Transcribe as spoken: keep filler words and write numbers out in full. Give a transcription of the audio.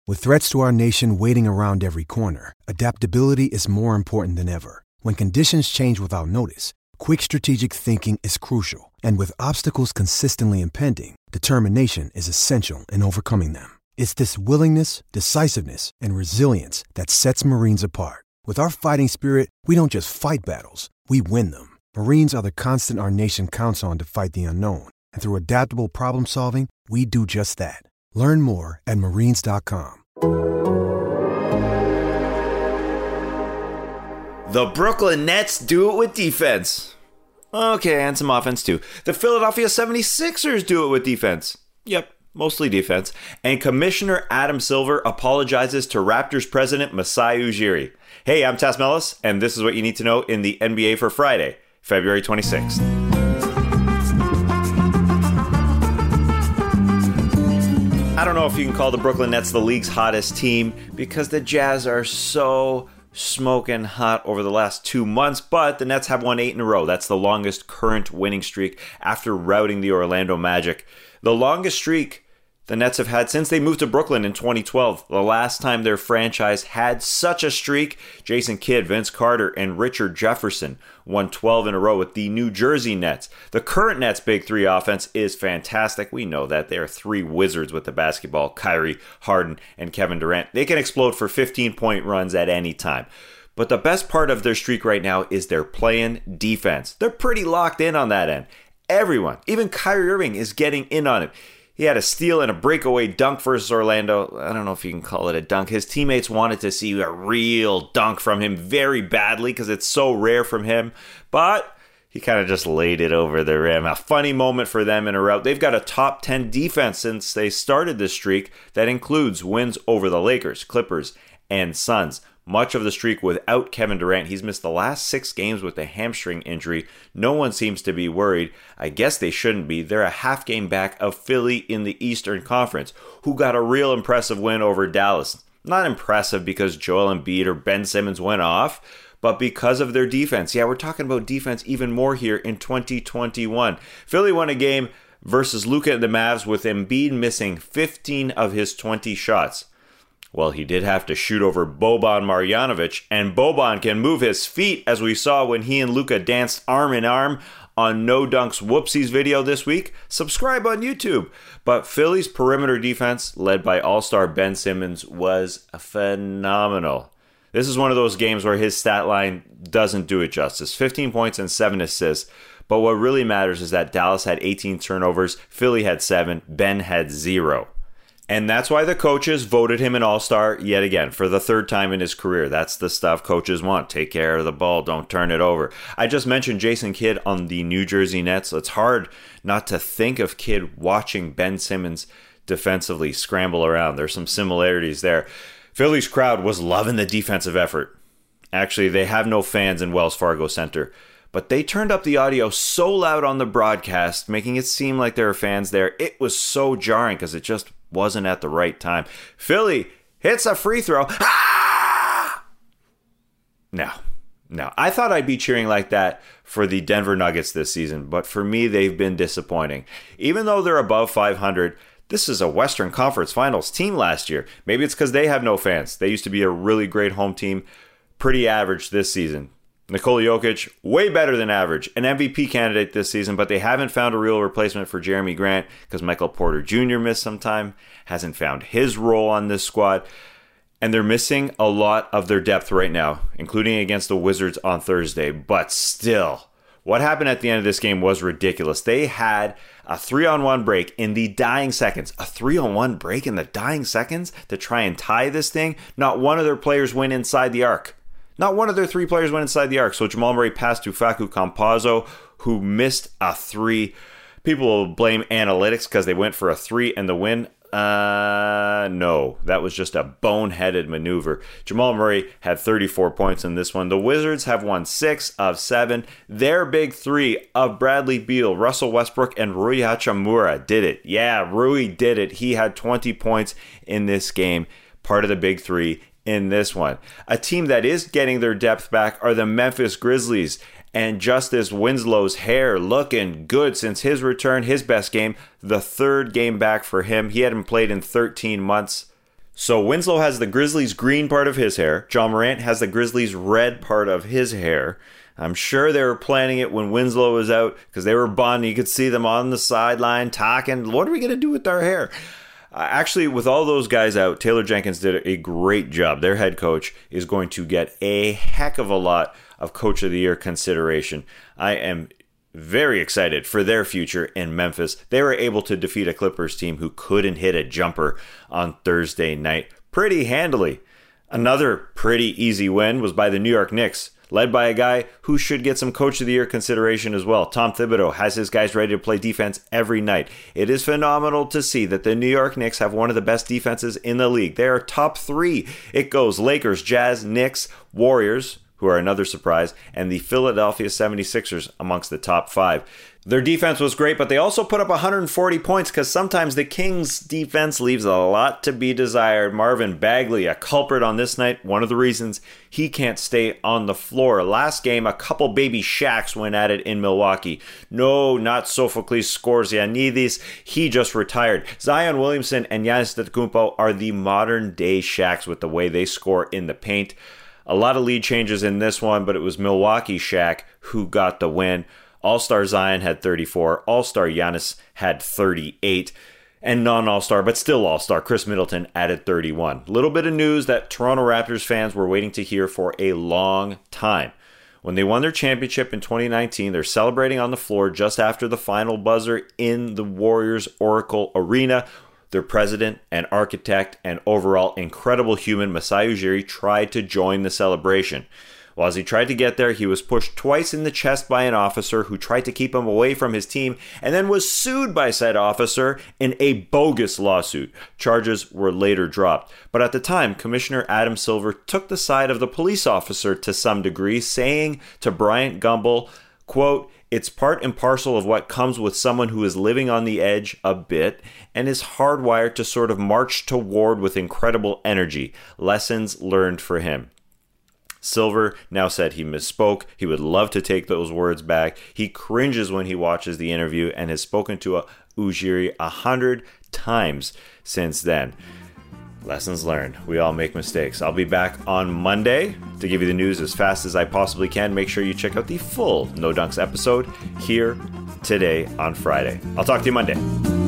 With threats to our nation waiting around every corner, adaptability is more important than ever. When conditions change without notice, quick strategic thinking is crucial. And with obstacles consistently impending, determination is essential in overcoming them. It's this willingness, decisiveness, and resilience that sets Marines apart. With our fighting spirit, we don't just fight battles, we win them. Marines are the constant our nation counts on to fight the unknown. And through adaptable problem solving, we do just that. Learn more at marines dot com. The Brooklyn Nets do it with defense. Okay, and some offense too. The Philadelphia seventy-sixers do it with defense. Yep, mostly defense. And Commissioner Adam Silver apologizes to Raptors president Masai Ujiri. Hey, I'm Tess Mellis, and this is what you need to know in the N B A for Friday, February twenty-sixth. I don't know if you can call the Brooklyn Nets the league's hottest team because the Jazz are so smoking hot over the last two months, but the Nets have won eight in a row. That's the longest current winning streak after routing the Orlando Magic. The longest streak the Nets have had since they moved to Brooklyn in twenty twelve. The last time their franchise had such a streak, Jason Kidd, Vince Carter, and Richard Jefferson won twelve in a row with the New Jersey Nets. The current Nets' big three offense is fantastic. We know that. They are three wizards with the basketball: Kyrie, Harden, and Kevin Durant. They can explode for fifteen-point runs at any time. But the best part of their streak right now is their playing defense. They're pretty locked in on that end. Everyone, even Kyrie Irving, is getting in on it. He had a steal and a breakaway dunk versus Orlando. I don't know if you can call it a dunk. His teammates wanted to see a real dunk from him very badly because it's so rare from him. But he kind of just laid it over the rim. A funny moment for them in a rout. They've got a top ten defense since they started this streak that includes wins over the Lakers, Clippers, and Suns. Much of the streak without Kevin Durant. He's missed the last six games with a hamstring injury. No one seems to be worried. I guess they shouldn't be. They're a half game back of Philly in the Eastern Conference, who got a real impressive win over Dallas. Not impressive because Joel Embiid or Ben Simmons went off, but because of their defense. Yeah, we're talking about defense even more here in twenty twenty-one. Philly won a game versus Luka and the Mavs with Embiid missing fifteen of his twenty shots. Well, he did have to shoot over Boban Marjanovic, and Boban can move his feet, as we saw when he and Luka danced arm in arm on No Dunks Whoopsies video this week. Subscribe on YouTube. But Philly's perimeter defense, led by all-star Ben Simmons, was phenomenal. This is one of those games where his stat line doesn't do it justice. fifteen points and seven assists. But what really matters is that Dallas had eighteen turnovers, Philly had seven, Ben had zero. And that's why the coaches voted him an all-star yet again for the third time in his career. That's the stuff coaches want. Take care of the ball. Don't turn it over. I just mentioned Jason Kidd on the New Jersey Nets. It's hard not to think of Kidd watching Ben Simmons defensively scramble around. There's some similarities there. Philly's crowd was loving the defensive effort. Actually, they have no fans in Wells Fargo Center, but they turned up the audio so loud on the broadcast, making it seem like there were fans there. It was so jarring because it just wasn't at the right time. Philly hits a free throw. Ah! No, no. I thought I'd be cheering like that for the Denver Nuggets this season, but for me, they've been disappointing. Even though they're above five hundred, this is a Western Conference Finals team last year. Maybe it's because they have no fans. They used to be a really great home team. Pretty average this season. Nikola Jokic, way better than average. An M V P candidate this season, but they haven't found a real replacement for Jeremy Grant because Michael Porter Junior missed some time, hasn't found his role on this squad, and they're missing a lot of their depth right now, including against the Wizards on Thursday. But still, what happened at the end of this game was ridiculous. They had a three-on-one break in the dying seconds. A three-on-one break in the dying seconds to try and tie this thing? Not one of their players went inside the arc. Not one of their three players went inside the arc. So Jamal Murray passed to Facu Campazzo, who missed a three. People will blame analytics because they went for a three and the win. Uh, no, that was just a boneheaded maneuver. Jamal Murray had thirty-four points in this one. The Wizards have won six of seven. Their big three of Bradley Beal, Russell Westbrook, and Rui Hachimura did it. Yeah, Rui did it. He had twenty points in this game, part of the big three in this one. A team that is getting their depth back are the Memphis Grizzlies, and Justice Winslow's hair looking good since his return, his best game, the third game back for him. He hadn't played in thirteen months. So Winslow has the Grizzlies' green part of his hair. John Morant has the Grizzlies' red part of his hair. I'm sure they were planning it when Winslow was out because they were bonding. You could see them on the sideline talking. What are we going to do with our hair? Uh, actually, with all those guys out, Taylor Jenkins did a great job. Their head coach is going to get a heck of a lot of Coach of the Year consideration. I am very excited for their future in Memphis. They were able to defeat a Clippers team who couldn't hit a jumper on Thursday night pretty handily. Another pretty easy win was by the New York Knicks, led by a guy who should get some Coach of the Year consideration as well. Tom Thibodeau has his guys ready to play defense every night. It is phenomenal to see that the New York Knicks have one of the best defenses in the league. They are top three. It goes Lakers, Jazz, Knicks, Warriors, who are another surprise, and the Philadelphia seventy-sixers amongst the top five. Their defense was great, but they also put up one hundred forty points because sometimes the Kings' defense leaves a lot to be desired. Marvin Bagley, a culprit on this night, one of the reasons he can't stay on the floor. Last game, a couple baby Shaqs went at it in Milwaukee. No, not Sophocles Skorzianidis. He just retired. Zion Williamson and Giannis Antetokounmpo are the modern-day Shaqs with the way they score in the paint. A lot of lead changes in this one, but it was Milwaukee Shaq who got the win. All-Star Zion had thirty-four. All-Star Giannis had thirty-eight. And non-All-Star, but still All-Star, Chris Middleton added thirty-one. Little bit of news that Toronto Raptors fans were waiting to hear for a long time. When they won their championship in twenty nineteen, they're celebrating on the floor just after the final buzzer in the Warriors Oracle Arena. Their president and architect and overall incredible human, Masai Ujiri, tried to join the celebration. Well, as he tried to get there, he was pushed twice in the chest by an officer who tried to keep him away from his team and then was sued by said officer in a bogus lawsuit. Charges were later dropped. But at the time, Commissioner Adam Silver took the side of the police officer to some degree, saying to Bryant Gumbel, quote, "It's part and parcel of what comes with someone who is living on the edge a bit and is hardwired to sort of march toward with incredible energy. Lessons learned for him." Silver now said he misspoke. He would love to take those words back. He cringes when he watches the interview and has spoken to a Ujiri a hundred times since then. Lessons learned. We all make mistakes. I'll be back on Monday to give you the news as fast as I possibly can. Make sure you check out the full No Dunks episode here today on Friday. I'll talk to you Monday.